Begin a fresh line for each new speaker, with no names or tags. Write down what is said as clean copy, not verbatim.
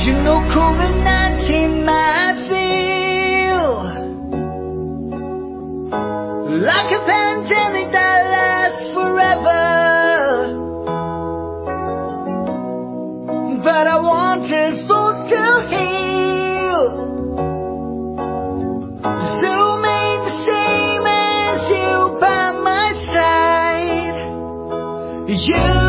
You know COVID-19 might feel like a pandemic that lasts forever, but I wanted folks to heal, so made the same as you by my side. You